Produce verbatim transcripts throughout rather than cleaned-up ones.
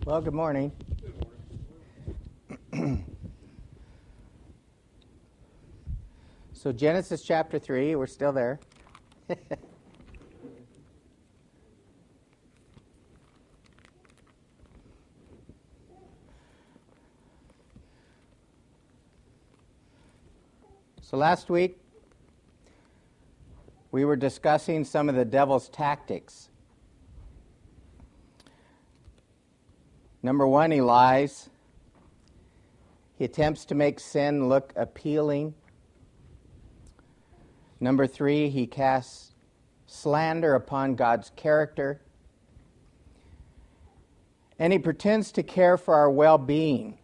Well, good morning. So Genesis chapter three, we're still there. So last week, we were discussing some of the devil's tactics. Number one, he lies. He attempts to make sin look appealing. Number three, he casts slander upon God's character. And he pretends to care for our well-being.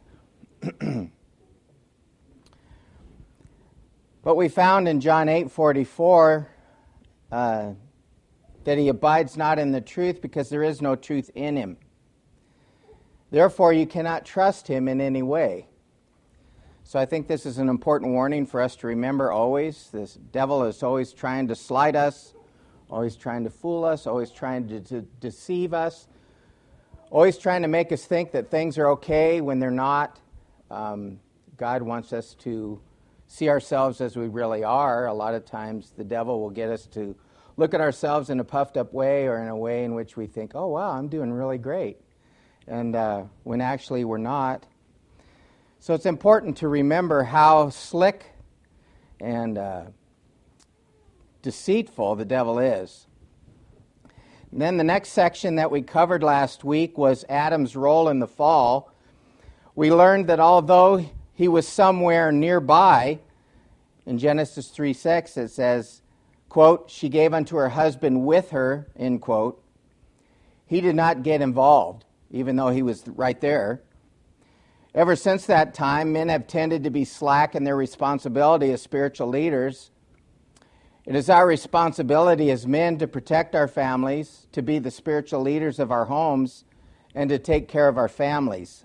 But we found in John eight forty-four uh, that he abides not in the truth because there is no truth in him. Therefore, you cannot trust him in any way. So I think this is an important warning for us to remember always. This devil is always trying to slide us, always trying to fool us, always trying to, to deceive us, always trying to make us think that things are okay when they're not. Um, God wants us to see ourselves as we really are. A lot of times the devil will get us to look at ourselves in a puffed up way or in a way in which we think, oh, wow, I'm doing really great. And uh, when actually we're not. So it's important to remember how slick and uh, deceitful the devil is. And then the next section that we covered last week was Adam's role in the fall. We learned that although he was somewhere nearby, in Genesis three six it says, quote, she gave unto her husband with her, end quote. He did not get involved, even though he was right there. Ever since that time, men have tended to be slack in their responsibility as spiritual leaders. It is our responsibility as men to protect our families, to be the spiritual leaders of our homes, and to take care of our families.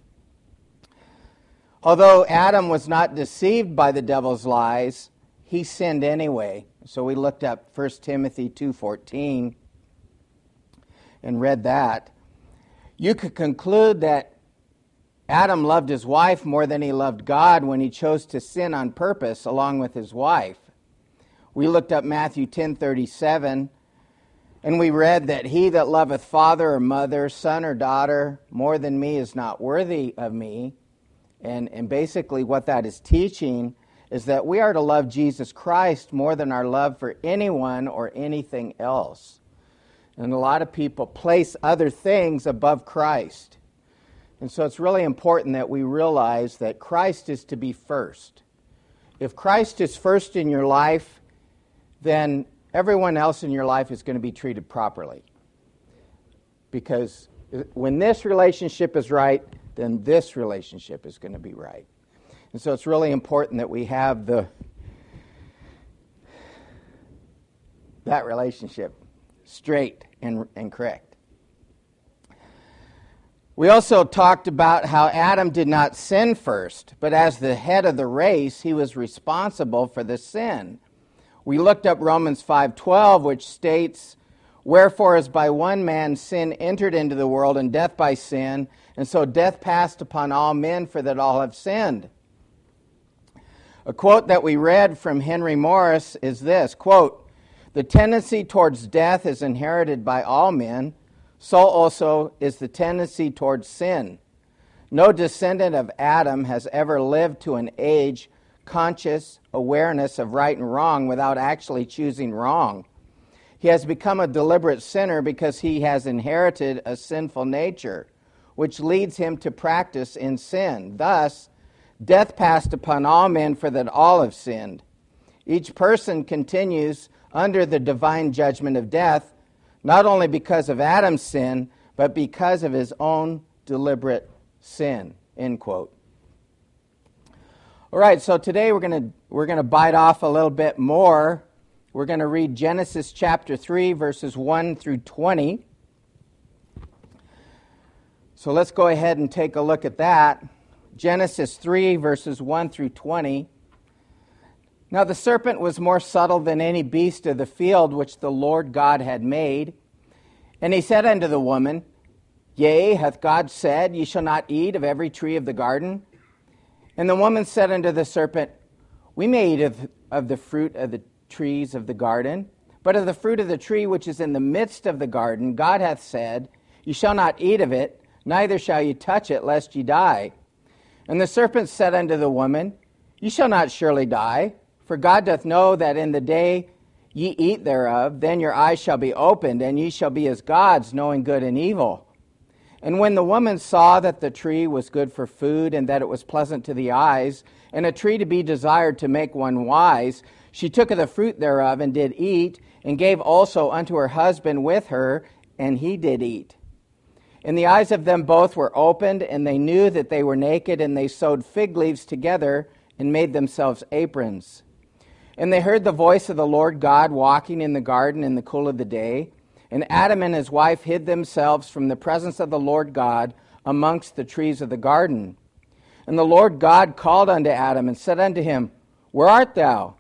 Although Adam was not deceived by the devil's lies, he sinned anyway. So we looked up First Timothy two fourteen and read that. You could conclude that Adam loved his wife more than he loved God when he chose to sin on purpose along with his wife. We looked up Matthew ten thirty-seven, and we read that he that loveth father or mother, son or daughter, more than me is not worthy of me. And, and basically what that is teaching is that we are to love Jesus Christ more than our love for anyone or anything else. And a lot of people place other things above Christ. And so it's really important that we realize that Christ is to be first. If Christ is first in your life, then everyone else in your life is going to be treated properly. Because when this relationship is right, then this relationship is going to be right. And so it's really important that we have the that relationship straight and, and correct. We also talked about how Adam did not sin first, but as the head of the race, he was responsible for the sin. We looked up Romans five twelve, which states, wherefore as by one man sin entered into the world, and death by sin, and so death passed upon all men, for that all have sinned. A quote that we read from Henry Morris is this, quote, the tendency towards death is inherited by all men, so also is the tendency towards sin. No descendant of Adam has ever lived to an age conscious awareness of right and wrong without actually choosing wrong. He has become a deliberate sinner because he has inherited a sinful nature, which leads him to practice in sin. Thus, death passed upon all men, for that all have sinned. Each person continues under the divine judgment of death, not only because of Adam's sin, but because of his own deliberate sin, end quote. All right, so today we're going to we're going to bite off a little bit more. We're going to read Genesis chapter three, verses one through twenty. So let's go ahead and take a look at that. Genesis three, verses one through twenty. Now the serpent was more subtle than any beast of the field which the Lord God had made. And he said unto the woman, Yea, hath God said, Ye shall not eat of every tree of the garden? And the woman said unto the serpent, We may eat of, of the fruit of the trees of the garden, but of the fruit of the tree which is in the midst of the garden, God hath said, Ye shall not eat of it, neither shall ye touch it, lest ye die. And the serpent said unto the woman, Ye shall not surely die, for God doth know that in the day ye eat thereof, then your eyes shall be opened, and ye shall be as gods, knowing good and evil. And when the woman saw that the tree was good for food, and that it was pleasant to the eyes, and a tree to be desired to make one wise, she took of the fruit thereof, and did eat, and gave also unto her husband with her, and he did eat. And the eyes of them both were opened, and they knew that they were naked, and they sewed fig leaves together, and made themselves aprons. And they heard the voice of the Lord God walking in the garden in the cool of the day. And Adam and his wife hid themselves from the presence of the Lord God amongst the trees of the garden. And the Lord God called unto Adam and said unto him, Where art thou?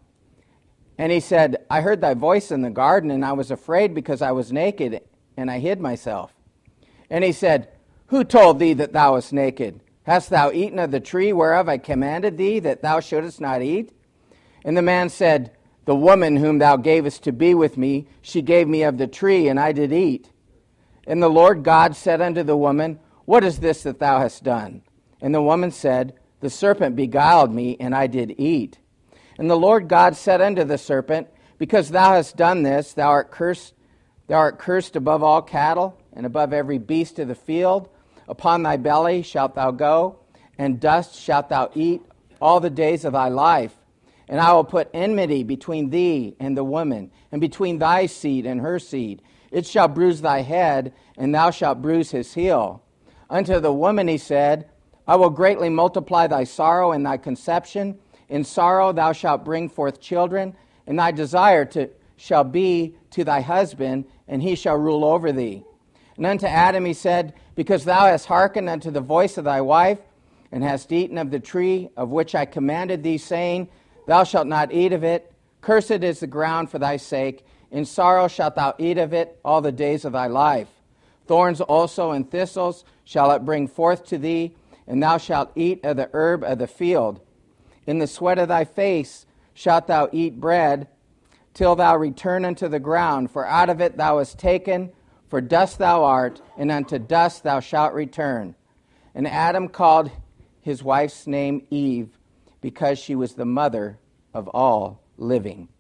And he said, I heard thy voice in the garden, and I was afraid because I was naked, and I hid myself. And he said, Who told thee that thou wast naked? Hast thou eaten of the tree whereof I commanded thee that thou shouldest not eat? And the man said, The woman whom thou gavest to be with me, she gave me of the tree, and I did eat. And the Lord God said unto the woman, What is this that thou hast done? And the woman said, The serpent beguiled me, and I did eat. And the Lord God said unto the serpent, Because thou hast done this, thou art cursed, thou art cursed above all cattle, and above every beast of the field. Upon thy belly shalt thou go, and dust shalt thou eat all the days of thy life. And I will put enmity between thee and the woman, and between thy seed and her seed. It shall bruise thy head, and thou shalt bruise his heel. Unto the woman he said, I will greatly multiply thy sorrow and thy conception. In sorrow thou shalt bring forth children, and thy desire to, shall be to thy husband, and he shall rule over thee. And unto Adam he said, Because thou hast hearkened unto the voice of thy wife, and hast eaten of the tree of which I commanded thee, saying, Thou shalt not eat of it. Cursed is the ground for thy sake. In sorrow shalt thou eat of it all the days of thy life. Thorns also and thistles shall it bring forth to thee, and thou shalt eat of the herb of the field. In the sweat of thy face shalt thou eat bread, till thou return unto the ground. For out of it thou wast taken, for dust thou art, and unto dust thou shalt return. And Adam called his wife's name Eve, because she was the mother of all living.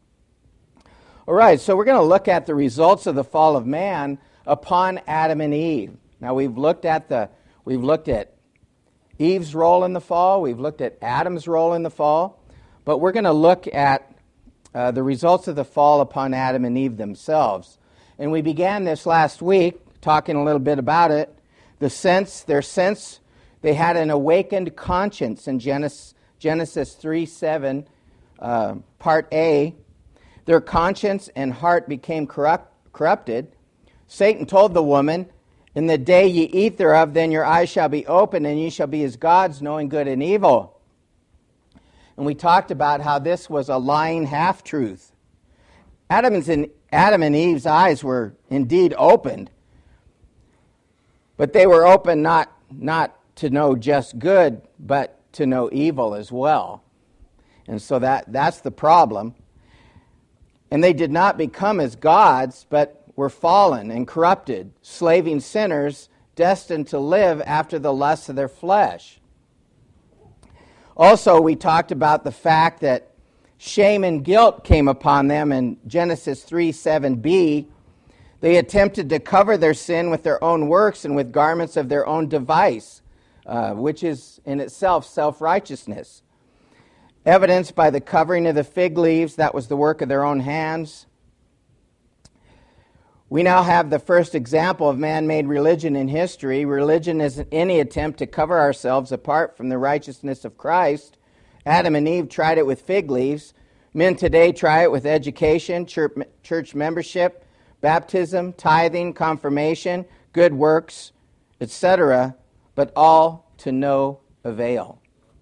All right, so we're going to look at the results of the fall of man upon Adam and Eve. Now we've looked at the we've looked at Eve's role in the fall, we've looked at Adam's role in the fall, but we're going to look at uh, the results of the fall upon Adam and Eve themselves. And we began this last week talking a little bit about it. The sense, their sense, they had an awakened conscience in Genesis Genesis three seven, uh, part A. Their conscience and heart became corrupt, corrupted. Satan told the woman, In the day ye eat thereof, then your eyes shall be opened, and ye shall be as gods, knowing good and evil. And we talked about how this was a lying half-truth. Adam's and, Adam and Eve's eyes were indeed opened, but they were open not, not to know just good, but to know evil as well. And so that, that's the problem. And they did not become as gods, but were fallen and corrupted, slaving sinners, destined to live after the lusts of their flesh. Also, we talked about the fact that shame and guilt came upon them in Genesis three seven b. They attempted to cover their sin with their own works and with garments of their own device, uh, which is in itself self-righteousness. Evidenced by the covering of the fig leaves, that was the work of their own hands. We now have the first example of man-made religion in history. Religion isn't any attempt to cover ourselves apart from the righteousness of Christ. Adam and Eve tried it with fig leaves. Men today try it with education, church membership, baptism, tithing, confirmation, good works, et cetera, but all to no avail.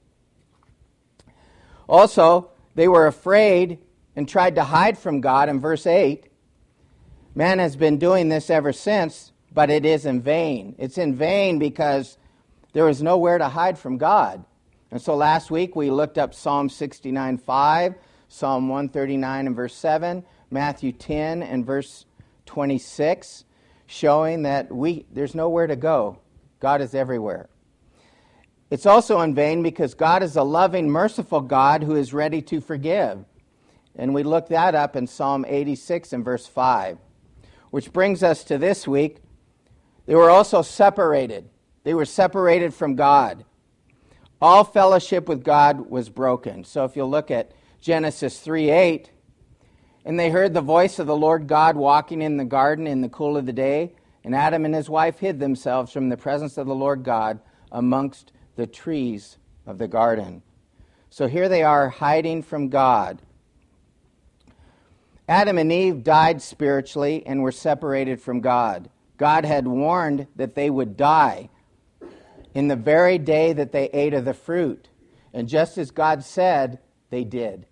Also, they were afraid and tried to hide from God in verse eight. Man has been doing this ever since. but it is in vain. It's in vain because there is nowhere to hide from God. And so last week we looked up Psalm sixty-nine five, Psalm one thirty-nine and verse seven, Matthew ten and verse twenty-six, showing that we there's nowhere to go. God is everywhere. It's also in vain because God is a loving, merciful God who is ready to forgive. And we looked that up in Psalm eighty-six and verse five. Which brings us to this week. They were also separated. They were separated from God. All fellowship with God was broken. So if you look at Genesis three eight, and they heard the voice of the Lord God walking in the garden in the cool of the day, and Adam and his wife hid themselves from the presence of the Lord God amongst the trees of the garden. So here they are hiding from God. Adam and Eve died spiritually and were separated from God. God had warned that they would die in the very day that they ate of the fruit. And just as God said, they did.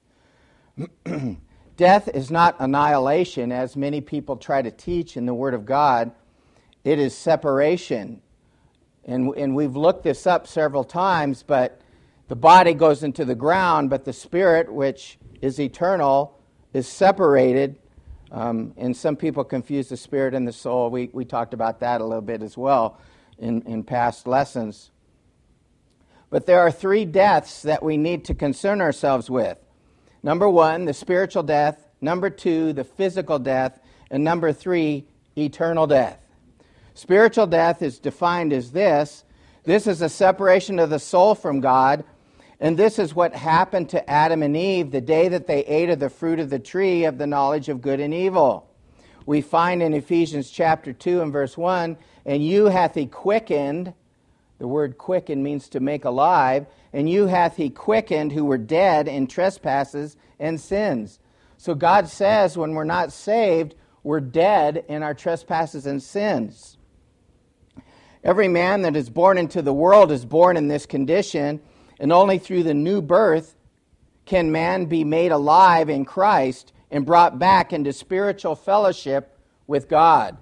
Death is not annihilation, as many people try to teach in the Word of God. It is separation. And, and we've looked this up several times, but the body goes into the ground, but the spirit, which is eternal, is separated. Um, and some people confuse the spirit and the soul. We, we talked about that a little bit as well in, in past lessons. But there are three deaths that we need to concern ourselves with. Number one, the spiritual death. Number two, the physical death. And number three, eternal death. Spiritual death is defined as this. This is a separation of the soul from God. And this is what happened to Adam and Eve the day that they ate of the fruit of the tree of the knowledge of good and evil. We find in Ephesians chapter two and verse one, and you hath he quickened, the word quicken means to make alive, and you hath he quickened who were dead in trespasses and sins. So God says when we're not saved, we're dead in our trespasses and sins. Every man that is born into the world is born in this condition, and only through the new birth can man be made alive in Christ and brought back into spiritual fellowship with God.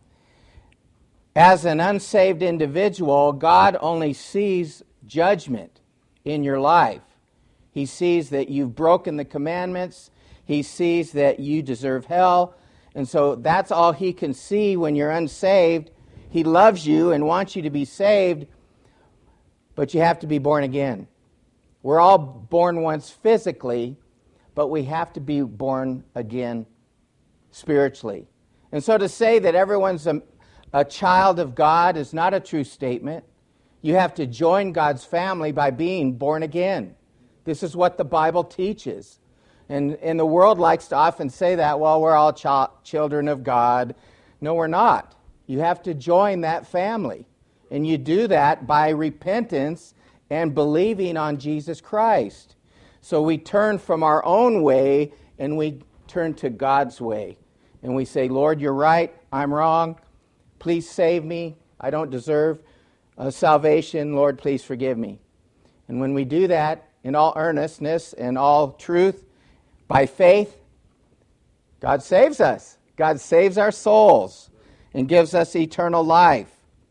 As an unsaved individual, God only sees judgment in your life. He sees that you've broken the commandments. He sees that you deserve hell. And so that's all he can see when you're unsaved. He loves you and wants you to be saved, but you have to be born again. We're all born once physically, but we have to be born again spiritually. And so to say that everyone's a, a child of God is not a true statement. You have to join God's family by being born again. This is what the Bible teaches. And, and the world likes to often say that, well, we're all ch- children of God. No, we're not. You have to join that family. And you do that by repentance and believing on Jesus Christ. So we turn from our own way and we turn to God's way. And we say, Lord, you're right. I'm wrong. Please save me. I don't deserve uh, salvation. Lord, please forgive me. And when we do that in all earnestness and all truth, by faith, God saves us. God saves our souls and gives us eternal life.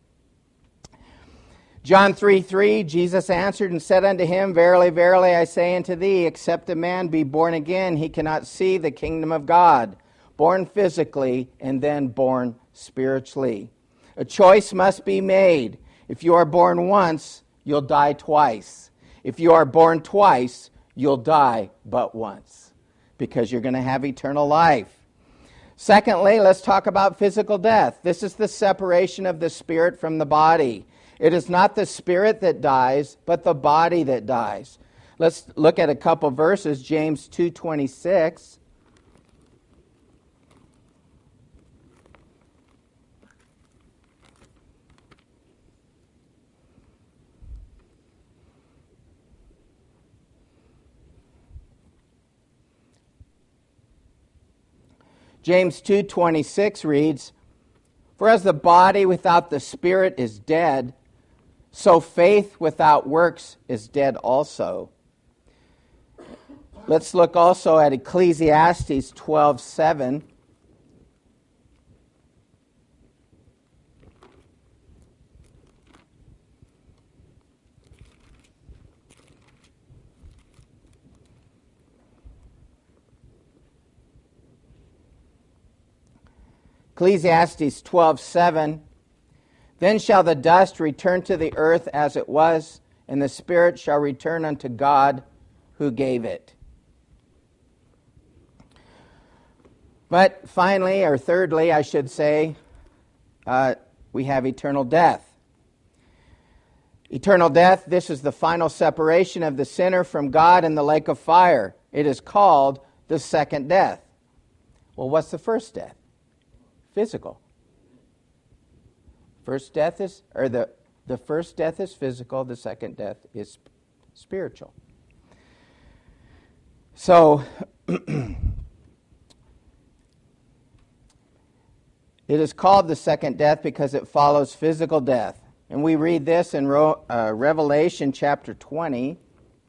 John three three, Jesus answered and said unto him, Verily, verily, I say unto thee, except a man be born again, he cannot see the kingdom of God. Born physically and then born spiritually. A choice must be made. If you are born once, you'll die twice. If you are born twice, you'll die but once, because you're going to have eternal life. Secondly, let's talk about physical death. This is the separation of the spirit from the body. It is not the spirit that dies, but the body that dies. Let's look at a couple verses. James two twenty-six. James two twenty-six reads, For as the body without the spirit is dead, so faith without works is dead also. Let's look also at Ecclesiastes twelve seven. Ecclesiastes twelve seven. Then shall the dust return to the earth as it was, and the spirit shall return unto God who gave it. But finally, or thirdly, I should say, uh, we have eternal death. Eternal death, this is the final separation of the sinner from God in the lake of fire. It is called the second death. Well, what's the first death? Physical. First death is, or the, the first death is physical, the second death is spiritual. So, it is called the second death because it follows physical death. And we read this in Ro- uh, Revelation chapter twenty.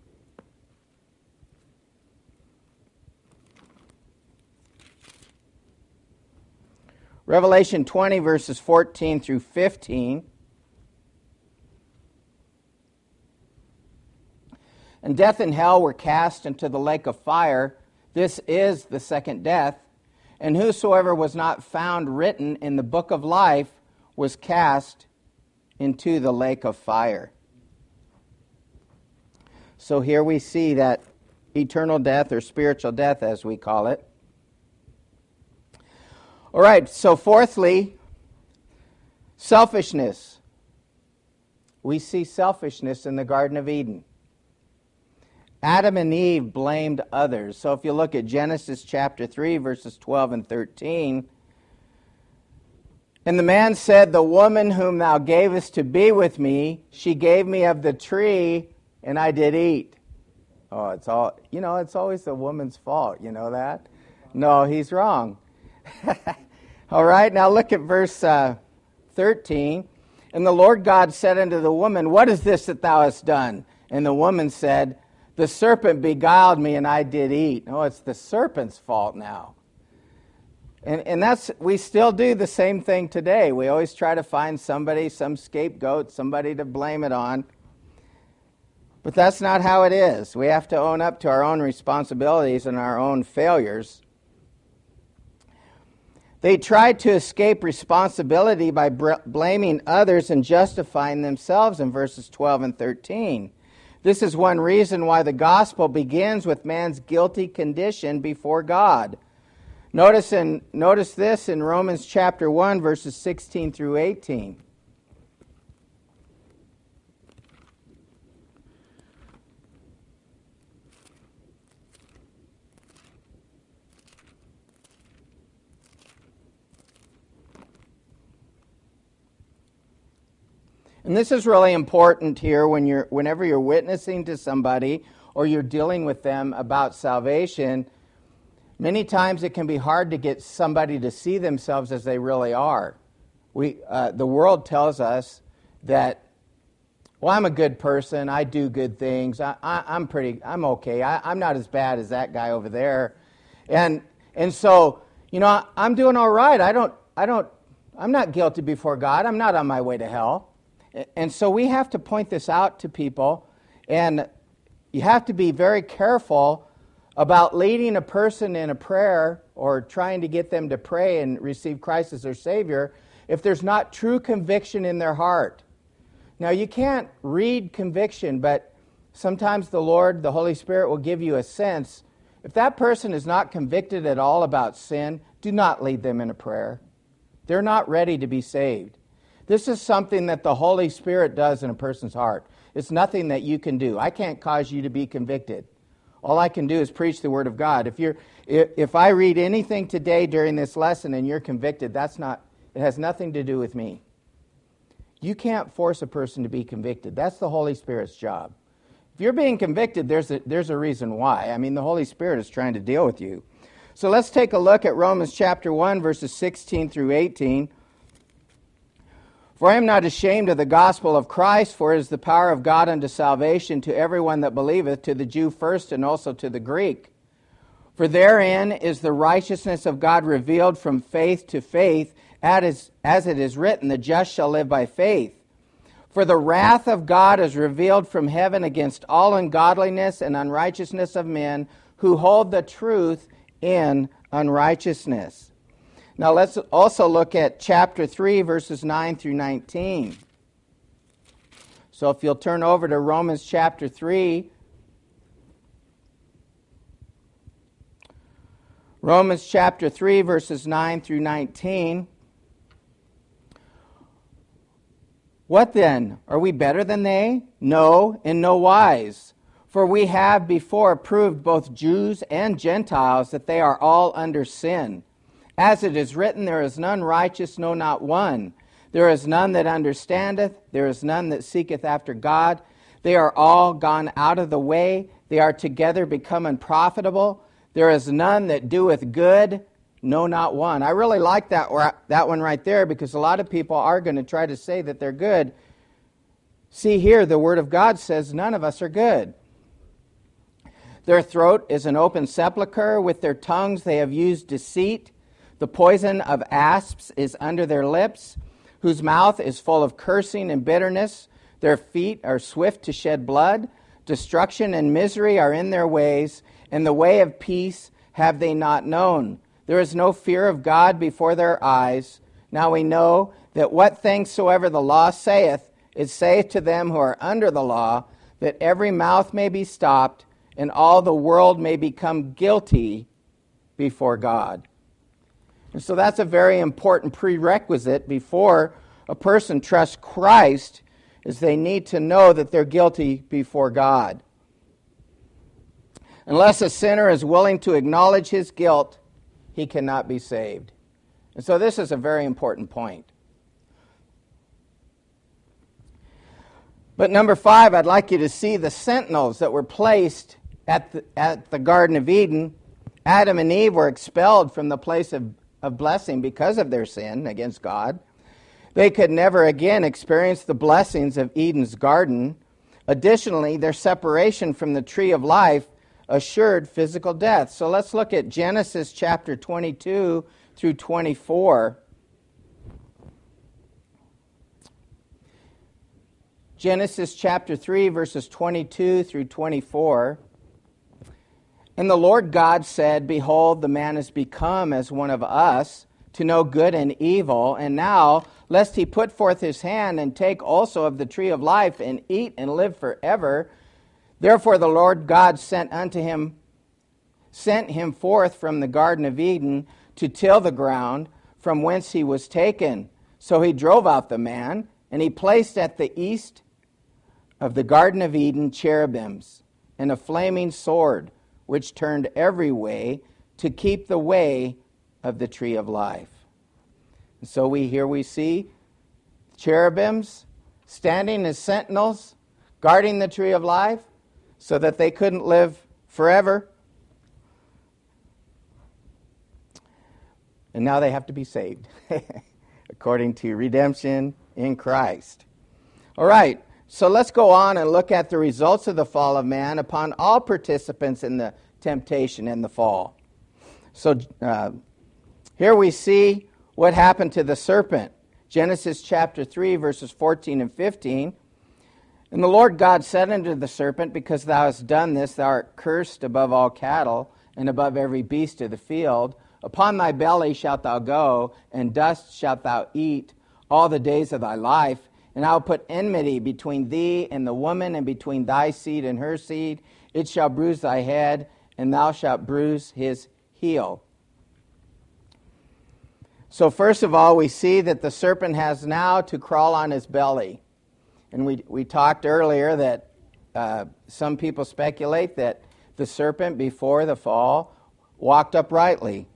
Revelation twenty, verses fourteen through fifteen. And death and hell were cast into the lake of fire. This is the second death. And whosoever was not found written in the book of life was cast into the lake of fire. So here we see that eternal death, or spiritual death as we call it. All right, so fourthly, selfishness. We see selfishness in the Garden of Eden. Adam and Eve blamed others. So if you look at Genesis chapter three, verses twelve and thirteen, and the man said, the woman whom thou gavest to be with me, she gave me of the tree, and I did eat. Oh, it's all, you know, it's always the woman's fault. You know that? No, he's wrong. All right, now look at verse uh, thirteen. And the Lord God said unto the woman, what is this that thou hast done? And the woman said, the serpent beguiled me, and I did eat. Oh, it's the serpent's fault now. And, and that's, we still do the same thing today. We always try to find somebody, some scapegoat, somebody to blame it on. But that's not how it is. We have to own up to our own responsibilities and our own failures. They tried to escape responsibility by br- blaming others and justifying themselves in verses twelve and thirteen. This is one reason why the gospel begins with man's guilty condition before God. Notice in notice this in Romans chapter one, verses sixteen through eighteen. And this is really important here when you're, whenever you're witnessing to somebody or you're dealing with them about salvation. Many times it can be hard to get somebody to see themselves as they really are. We, uh, the world tells us that, well, I'm a good person. I do good things. I, I, I'm pretty. I'm okay. I, I'm not as bad as that guy over there, and and so you know I, I'm doing all right. I don't. I don't. I'm not guilty before God. I'm not on my way to hell. And so we have to point this out to people, and you have to be very careful about leading a person in a prayer or trying to get them to pray and receive Christ as their Savior if there's not true conviction in their heart. Now, you can't read conviction, but sometimes the Lord, the Holy Spirit, will give you a sense. If that person is not convicted at all about sin, do not lead them in a prayer. They're not ready to be saved. This is something that the Holy Spirit does in a person's heart. It's nothing that you can do. I can't cause you to be convicted. All I can do is preach the Word of God. If you're, if I read anything today during this lesson and you're convicted, that's not. It has nothing to do with me. You can't force a person to be convicted. That's the Holy Spirit's job. If you're being convicted, there's a, there's a reason why. I mean, the Holy Spirit is trying to deal with you. So let's take a look at Romans chapter one, verses sixteen through eighteen. For I am not ashamed of the gospel of Christ, for it is the power of God unto salvation to everyone that believeth, to the Jew first and also to the Greek. For therein is the righteousness of God revealed from faith to faith, as it is written, the just shall live by faith. For the wrath of God is revealed from heaven against all ungodliness and unrighteousness of men who hold the truth in unrighteousness. Now let's also look at chapter three, verses nine through nineteen. So if you'll turn over to Romans chapter three. Romans chapter three, verses nine through nineteen. What then? Are we better than they? No, in no wise. For we have before proved both Jews and Gentiles that they are all under sin. As it is written, there is none righteous, no, not one. There is none that understandeth, there is none that seeketh after God. They are all gone out of the way, they are together become unprofitable. There is none that doeth good, no, not one. I really like that, that one right there, because a lot of people are going to try to say that they're good. See here, the Word of God says none of us are good. Their throat is an open sepulchre. With their tongues they have used deceit. The poison of asps is under their lips, whose mouth is full of cursing and bitterness. Their feet are swift to shed blood. Destruction and misery are in their ways, and the way of peace have they not known. There is no fear of God before their eyes. Now we know that what things soever the law saith, it saith to them who are under the law, that every mouth may be stopped, and all the world may become guilty before God. And so that's a very important prerequisite before a person trusts Christ, is they need to know that they're guilty before God. Unless a sinner is willing to acknowledge his guilt, he cannot be saved. And so this is a very important point. But number five, I'd like you to see the sentinels that were placed at the, at the Garden of Eden. Adam and Eve were expelled from the place of, of blessing because of their sin against God. They could never again experience the blessings of Eden's garden. Additionally, their separation from the tree of life assured physical death. So let's look at Genesis chapter twenty-two through twenty-four. Genesis chapter three, verses twenty-two through twenty-four. And the Lord God said, Behold, the man is become as one of us, to know good and evil. And now, lest he put forth his hand and take also of the tree of life and eat and live forever. Therefore the Lord God sent unto him, sent him forth from the Garden of Eden to till the ground from whence he was taken. So he drove out the man, and he placed at the east of the Garden of Eden cherubims and a flaming sword, which turned every way to keep the way of the tree of life. And so we here we see cherubims standing as sentinels, guarding the tree of life, so that they couldn't live forever. And now they have to be saved, according to redemption in Christ. All right, so let's go on and look at the results of the fall of man upon all participants in the temptation and the fall. So uh, here we see what happened to the serpent. Genesis chapter three, verses fourteen and fifteen. And the Lord God said unto the serpent, Because thou hast done this, thou art cursed above all cattle, and above every beast of the field. Upon thy belly shalt thou go, and dust shalt thou eat all the days of thy life. And I will put enmity between thee and the woman, and between thy seed and her seed. It shall bruise thy head, and thou shalt bruise his heel. So first of all, we see that the serpent has now to crawl on his belly. And we we talked earlier that uh, some people speculate that the serpent before the fall walked uprightly.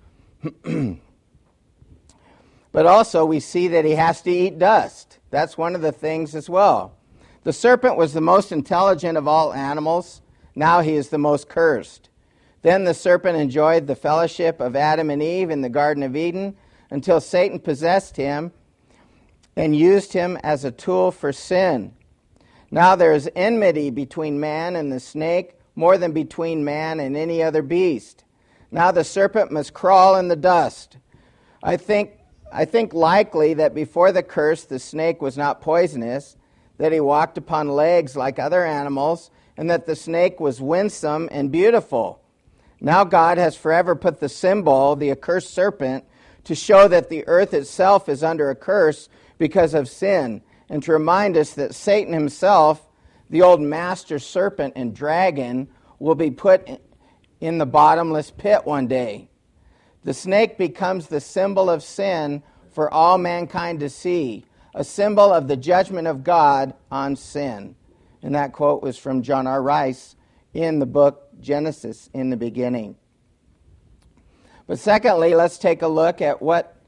But also we see that he has to eat dust. That's one of the things as well. The serpent was the most intelligent of all animals. Now he is the most cursed. Then the serpent enjoyed the fellowship of Adam and Eve in the Garden of Eden until Satan possessed him and used him as a tool for sin. Now there is enmity between man and the snake, more than between man and any other beast. Now the serpent must crawl in the dust. I think I think likely that before the curse the snake was not poisonous, that he walked upon legs like other animals, and that the snake was winsome and beautiful. Now God has forever put the symbol, the accursed serpent, to show that the earth itself is under a curse because of sin, and to remind us that Satan himself, the old master serpent and dragon, will be put in the bottomless pit one day. The snake becomes the symbol of sin for all mankind to see, a symbol of the judgment of God on sin. And that quote was from John R. Rice in the book Genesis, in the beginning. But secondly, let's take a look at what,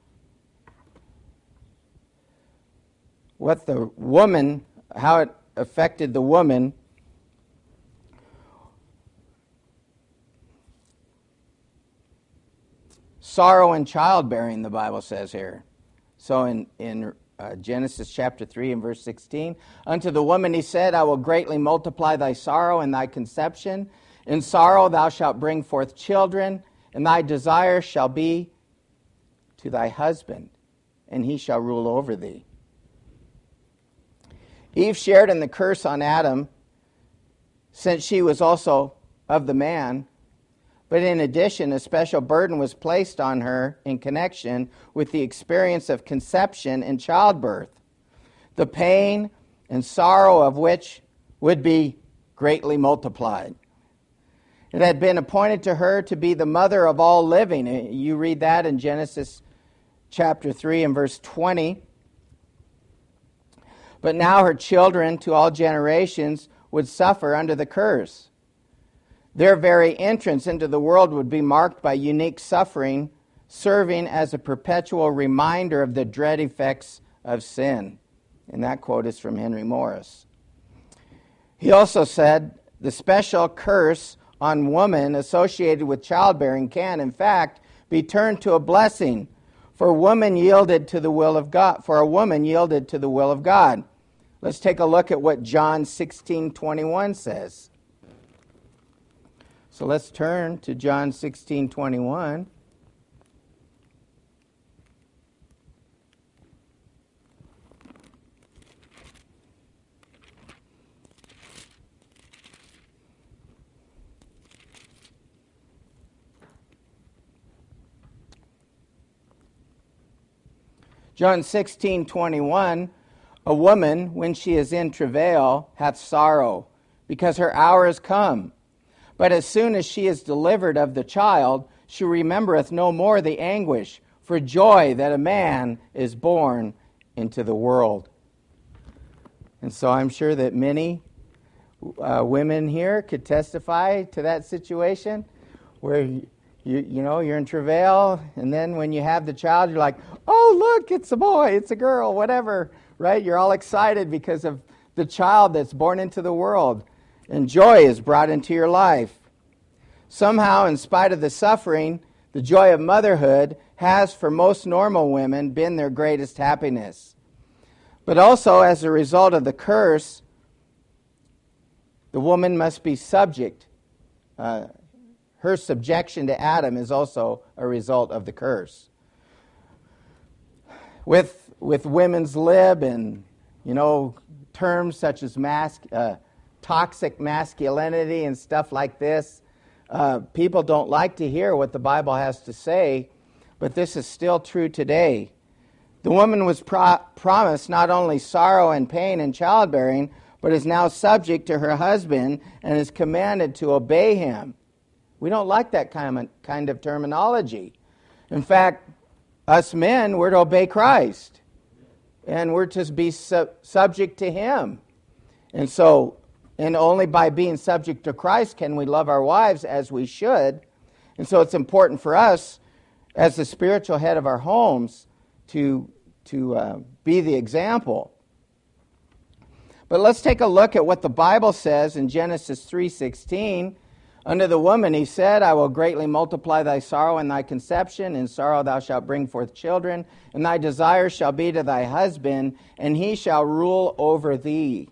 what the woman, how it affected the woman. Sorrow and childbearing, the Bible says here. So in, in uh, Genesis chapter three and verse sixteen, unto the woman he said, I will greatly multiply thy sorrow and thy conception. In sorrow thou shalt bring forth children, and thy desire shall be to thy husband, and he shall rule over thee. Eve shared in the curse on Adam, since she was also of the man. But in addition, a special burden was placed on her in connection with the experience of conception and childbirth, the pain and sorrow of which would be greatly multiplied. It had been appointed to her to be the mother of all living. You read that in Genesis chapter three and verse twenty. But now her children to all generations would suffer under the curse. Their very entrance into the world would be marked by unique suffering, serving as a perpetual reminder of the dread effects of sin. And that quote is from Henry Morris. He also said, the special curse on woman associated with childbearing can, in fact, be turned to a blessing, for woman yielded to the will of God, for a woman yielded to the will of God. Let's take a look at what John sixteen twenty-one says. So let's turn to John sixteen twenty-one. John sixteen twenty-one, a woman, when she is in travail, hath sorrow, because her hour is come. But as soon as she is delivered of the child, she remembereth no more the anguish for joy that a man is born into the world. And so I'm sure that many uh, women here could testify to that situation where you, you, you know, you're in travail, and then when you have the child, you're like, oh, look, it's a boy, it's a girl, whatever, right? You're all excited because of the child that's born into the world. And joy is brought into your life. Somehow, in spite of the suffering, the joy of motherhood has, for most normal women, been their greatest happiness. But also, as a result of the curse, the woman must be subject. Uh, her subjection to Adam is also a result of the curse. With, with women's lib and, you know, terms such as mas- uh, toxic masculinity and stuff like this. Uh, people don't like to hear what the Bible has to say, but this is still true today. The woman was pro- promised not only sorrow and pain in childbearing, but is now subject to her husband and is commanded to obey him. We don't like that kind of, kind of terminology. In fact, us men, we're to obey Christ, and we're to be su- subject to him. And so, and only by being subject to Christ can we love our wives as we should. And so it's important for us, as the spiritual head of our homes, to, to uh, be the example. But let's take a look at what the Bible says in Genesis three sixteen. Unto the woman he said, I will greatly multiply thy sorrow and thy conception. In sorrow thou shalt bring forth children, and thy desire shall be to thy husband, and he shall rule over thee.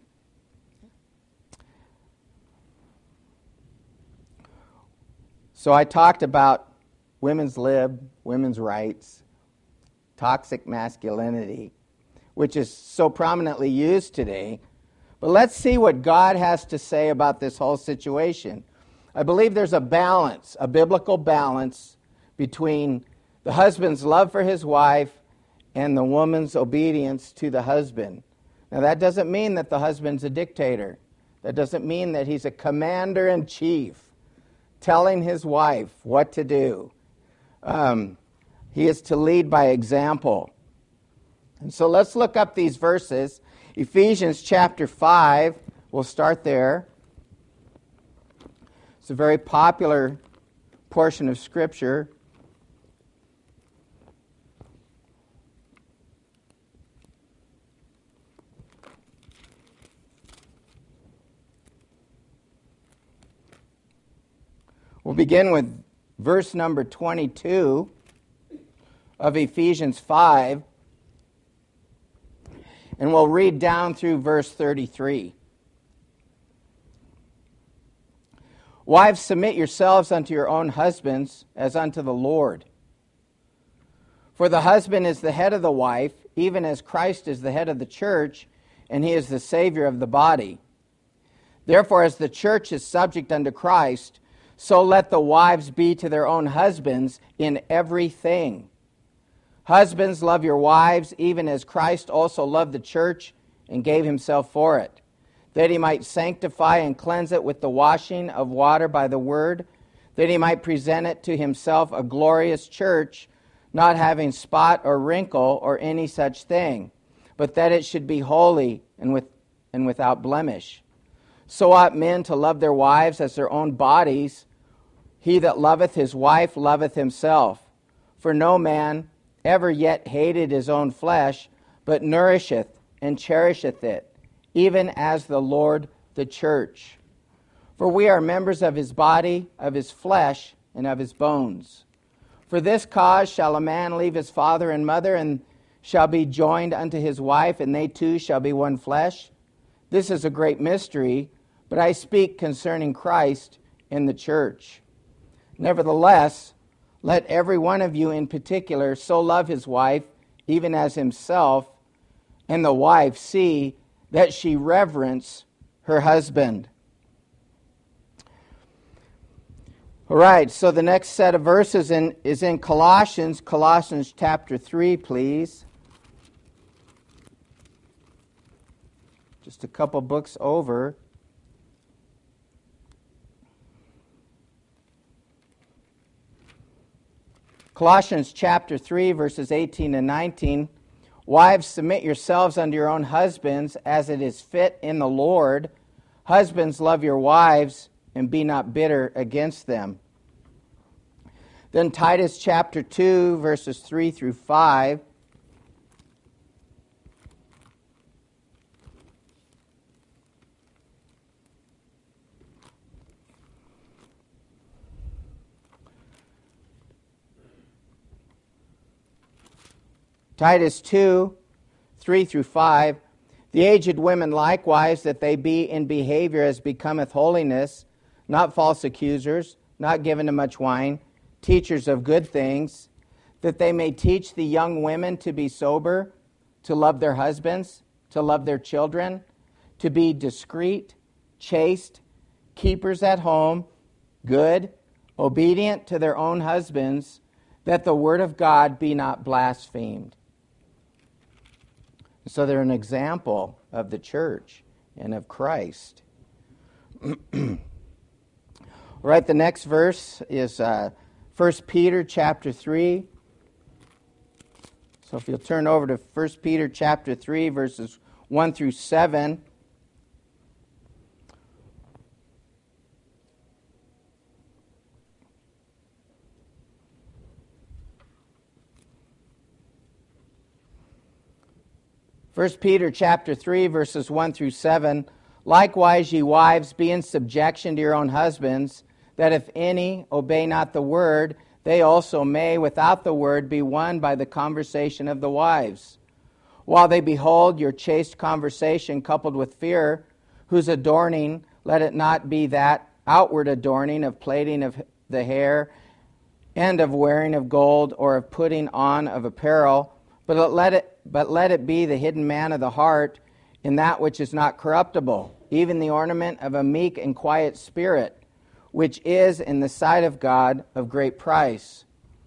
So I talked about women's lib, women's rights, toxic masculinity, which is so prominently used today. But let's see what God has to say about this whole situation. I believe there's a balance, a biblical balance, between the husband's love for his wife, and the woman's obedience to the husband. Now, that doesn't mean that the husband's a dictator. That doesn't mean that he's a commander-in-chief telling his wife what to do. Um, he is to lead by example. And so let's look up these verses. Ephesians chapter five, we'll start there. It's a very popular portion of Scripture. We'll begin with verse number twenty-two of Ephesians five, and we'll read down through verse thirty-three. Wives, submit yourselves unto your own husbands as unto the Lord. For the husband is the head of the wife, even as Christ is the head of the church, and he is the Savior of the body. Therefore, as the church is subject unto Christ, so let the wives be to their own husbands in everything. Husbands, love your wives, even as Christ also loved the church and gave himself for it, that he might sanctify and cleanse it with the washing of water by the word, that he might present it to himself a glorious church, not having spot or wrinkle or any such thing, but that it should be holy and with and without blemish. So ought men to love their wives as their own bodies. He that loveth his wife loveth himself. For no man ever yet hated his own flesh, but nourisheth and cherisheth it, even as the Lord the church. For we are members of his body, of his flesh, and of his bones. For this cause shall a man leave his father and mother, and shall be joined unto his wife, and they two shall be one flesh. This is a great mystery, but I speak concerning Christ and the church. Nevertheless, let every one of you in particular so love his wife, even as himself, and the wife see that she reverence her husband. All right, so the next set of verses in, is in Colossians, Colossians chapter three, please. Just a couple books over. Colossians chapter three, verses eighteen and nineteen. Wives, submit yourselves unto your own husbands, as it is fit in the Lord. Husbands, love your wives, and be not bitter against them. Then Titus chapter two, verses three through five. Titus two, three through five. The aged women likewise, that they be in behavior as becometh holiness, not false accusers, not given to much wine, teachers of good things, that they may teach the young women to be sober, to love their husbands, to love their children, to be discreet, chaste, keepers at home, good, obedient to their own husbands, that the word of God be not blasphemed. So they're an example of the church and of Christ. All right, the next verse is uh, First Peter chapter three. So if you'll turn over to First Peter chapter three, verses one through seven. First Peter chapter three, verses one through seven. Likewise, ye wives, be in subjection to your own husbands, that if any obey not the word, they also may, without the word, be won by the conversation of the wives. While they behold your chaste conversation coupled with fear, whose adorning, let it not be that outward adorning of plaiting of the hair, and of wearing of gold, or of putting on of apparel, but let it But let it be the hidden man of the heart, in that which is not corruptible, even the ornament of a meek and quiet spirit, which is in the sight of God of great price.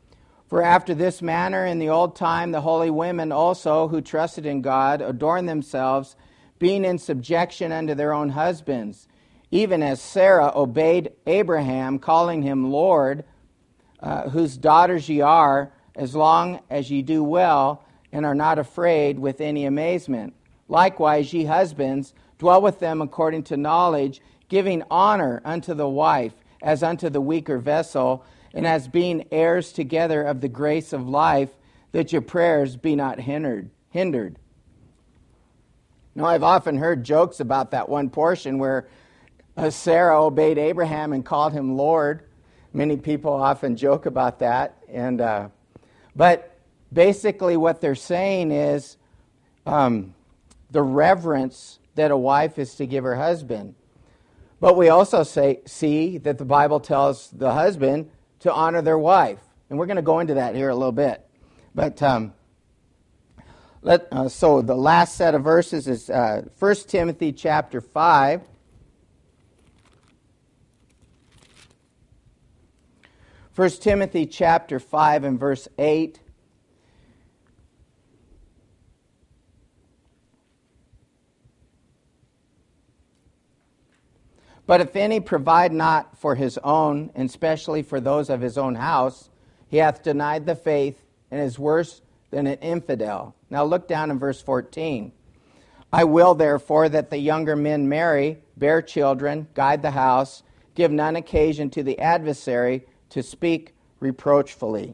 For after this manner in the old time the holy women also who trusted in God adorned themselves, being in subjection unto their own husbands, even as Sarah obeyed Abraham, calling him Lord, uh, whose daughters ye are, as long as ye do well, and are not afraid with any amazement. Likewise, ye husbands, dwell with them according to knowledge, giving honor unto the wife, as unto the weaker vessel, and as being heirs together of the grace of life, that your prayers be not hindered. hindered. Now, I've often heard jokes about that one portion where uh, Sarah obeyed Abraham and called him Lord. Many people often joke about that. and uh, But basically what they're saying is um, the reverence that a wife is to give her husband. But we also say see that the Bible tells the husband to honor their wife. And we're going to go into that here a little bit. But um, let uh, so the last set of verses is uh, First Timothy chapter five. First Timothy chapter five and verse eight. But if any provide not for his own, and specially for those of his own house, he hath denied the faith, and is worse than an infidel. Now look down in verse fourteen. I will therefore that the younger men marry, bear children, guide the house, give none occasion to the adversary to speak reproachfully.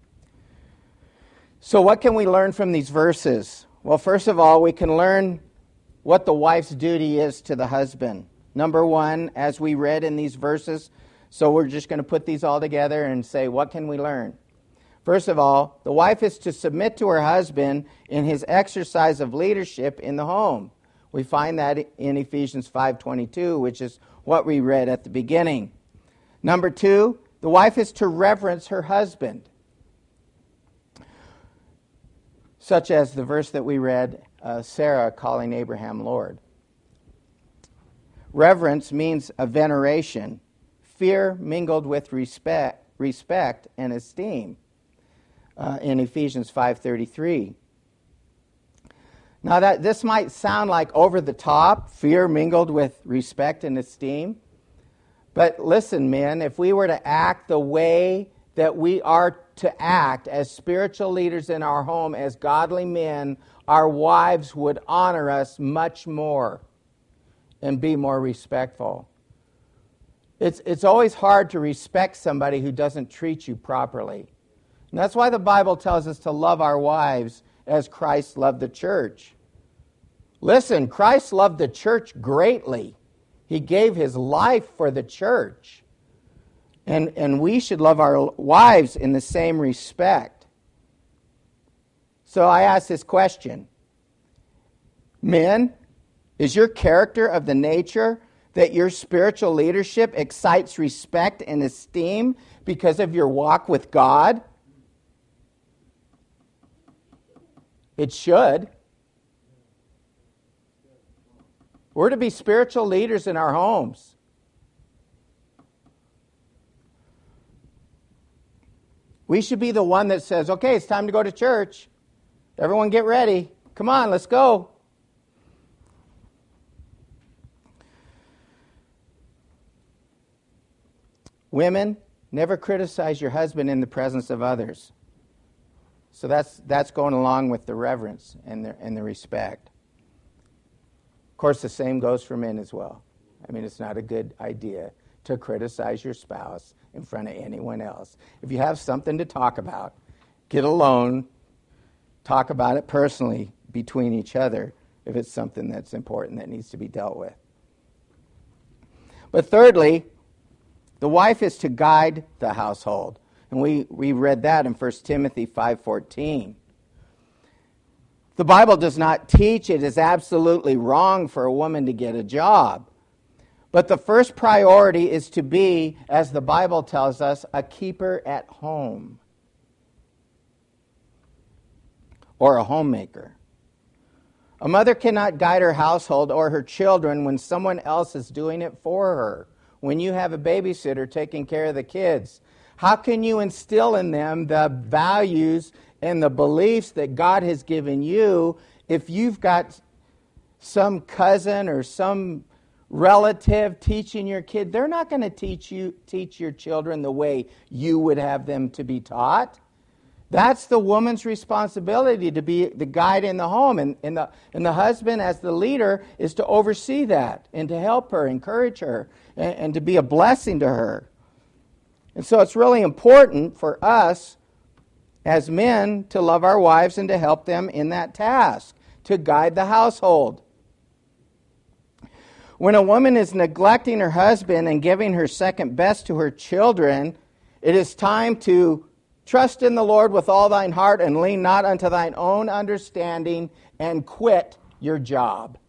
So what can we learn from these verses? Well, first of all, we can learn what the wife's duty is to the husband. Number one, as we read in these verses, so we're just going to put these all together and say, what can we learn? First of all, the wife is to submit to her husband in his exercise of leadership in the home. We find that in Ephesians five twenty-two, which is what we read at the beginning. Number two, the wife is to reverence her husband, such as the verse that we read, uh, Sarah calling Abraham Lord. Reverence means a veneration, fear mingled with respect, respect and esteem, uh, in Ephesians five thirty-three. Now that this might sound like over the top, fear mingled with respect and esteem, but listen, men, if we were to act the way that we are to act as spiritual leaders in our home, as godly men, our wives would honor us much more and be more respectful. It's, it's always hard to respect somebody who doesn't treat you properly. And that's why the Bible tells us to love our wives as Christ loved the church. Listen, Christ loved the church greatly. He gave his life for the church. And, and we should love our wives in the same respect. So I ask this question. Men, is your character of the nature that your spiritual leadership excites respect and esteem because of your walk with God? It should. We're to be spiritual leaders in our homes. We should be the one that says, okay, it's time to go to church. Everyone get ready. Come on, let's go. Women, never criticize your husband in the presence of others. So that's that's going along with the reverence and the, and the respect. Of course, the same goes for men as well. I mean, it's not a good idea to criticize your spouse in front of anyone else. If you have something to talk about, get alone, talk about it personally between each other if it's something that's important that needs to be dealt with. But thirdly, the wife is to guide the household. And we, we read that in First Timothy five fourteen. The Bible does not teach it is absolutely wrong for a woman to get a job. But the first priority is to be, as the Bible tells us, a keeper at home. Or a homemaker. A mother cannot guide her household or her children when someone else is doing it for her. When you have a babysitter taking care of the kids, How can you instill in them the values and the beliefs that God has given you if you've got some cousin or some relative teaching your kid? They're not going to teach you teach your children the way you would have them to be taught. That's the woman's responsibility, to be the guide in the home. And, and, the, and the husband, as the leader, is to oversee that and to help her, encourage her, and, and to be a blessing to her. And so it's really important for us as men to love our wives and to help them in that task, to guide the household. When a woman is neglecting her husband and giving her second best to her children, it is time to trust in the Lord with all thine heart and lean not unto thine own understanding and quit your job.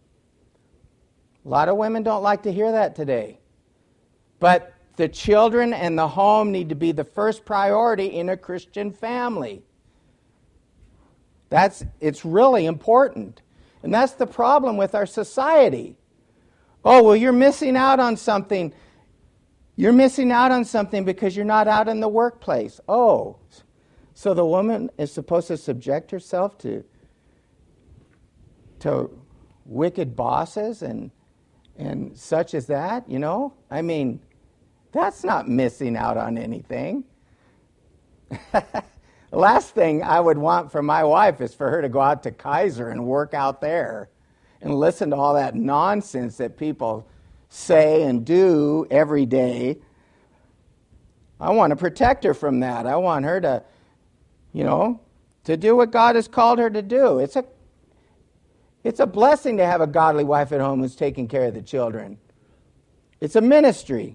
A lot of women don't like to hear that today. But the children and the home need to be the first priority in a Christian family. That's, it's really important. And that's the problem with our society. Oh, well, you're missing out on something. You're missing out on something because you're not out in the workplace. Oh, so the woman is supposed to subject herself to, to wicked bosses and, and such as that, you know? I mean, that's not missing out on anything. The last thing I would want for my wife is for her to go out to Kaiser and work out there and listen to all that nonsense that people say and do every day. I want to protect her from that. I want her to, you know, to do what God has called her to do. It's a, it's a blessing to have a godly wife at home who's taking care of the children. It's a ministry.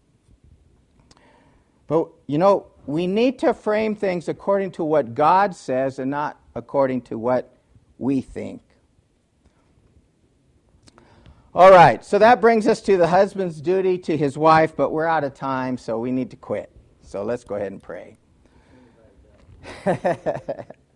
But, you know, we need to frame things according to what God says and not according to what we think. All right, so that brings us to the husband's duty to his wife, but we're out of time, so we need to quit. So let's go ahead and pray.